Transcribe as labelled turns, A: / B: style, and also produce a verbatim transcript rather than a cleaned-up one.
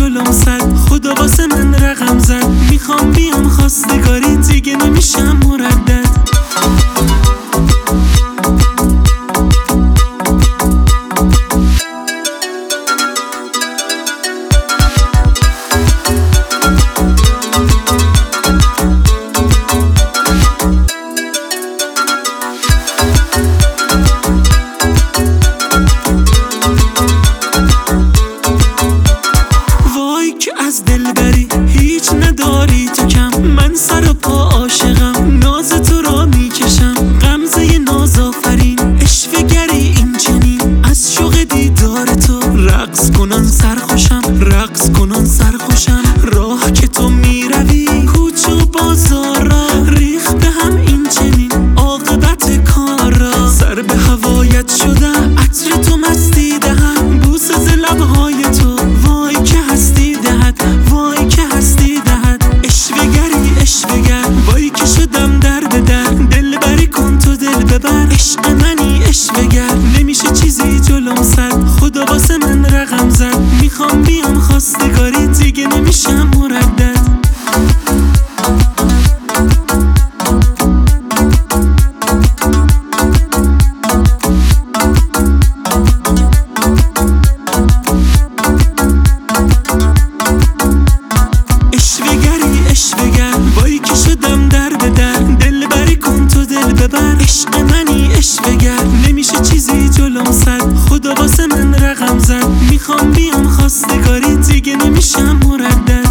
A: جلوم زد، خدا واسه من رقم زد. میخوام بیام خواستگاری، دیگه نمیشم مردد. از دلبری هیچ نداری تو کم، من سر و پا عاشقم، ناز تو را میکشم. غمزه ناز آفرین، عشوه گری این چنین، از شوق دیدار تو رقص کنن سرخوشم، رقص کنن سرخوشم. راه که تو میروی کوچه و بازار را ریخت به هم این چنین، عاقبت کار را سر به هوایت شدم، عطر تو مستی دهم، بوسه ز لبهای تو وای که هستی دهد، وای که هستی دهد. عشوه گری عشوه گر، وای که شدم درد در، دل بری کن تو دل ببر. عشق منی عشوه گر، نمیشه چیزی جلوم زد، خدا واسه من رقم زد. میخوام بیام خواستگاری، دیگه نمیشم مردد. عشق منی عشوه گر، نمیشه چیزی جلوم زد، خدا واسه من رقم زد. میخوام بیام خواستگاری، دیگه نمیشم مردد.